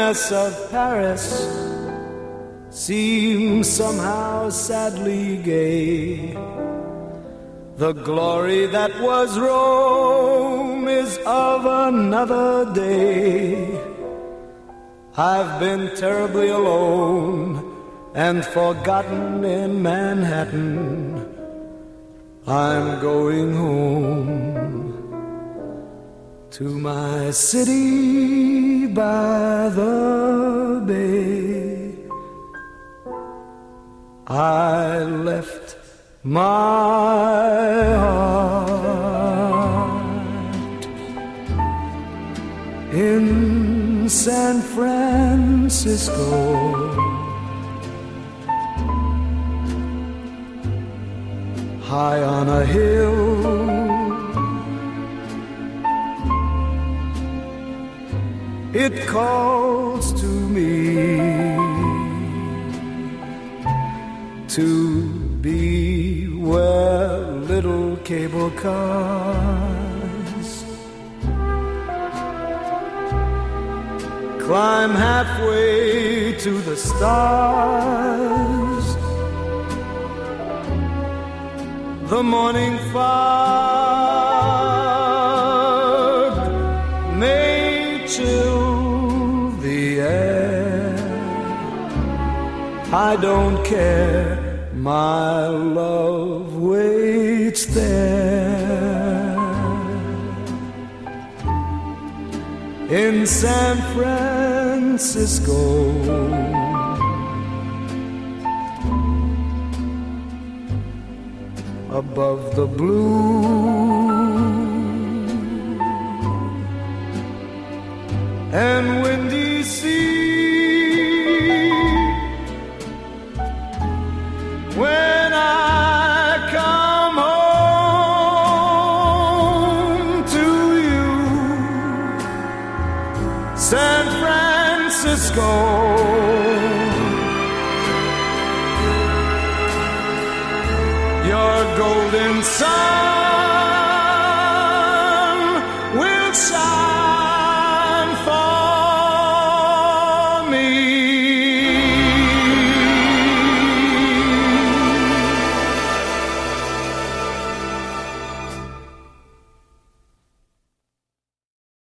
loneliness of Paris seems somehow sadly gay. The glory that was Rome is of another day. I've been terribly alone and forgotten in Manhattan. I'm going home to my city by the bay. I left my heart in San Francisco. High on a hill, it calls to me to be where little cable cars climb halfway to the stars. The morning fog may chill the air. I don't care, my love waits there in San Francisco. Above the blue and windy sea, when I come home to you, San Francisco, your golden sun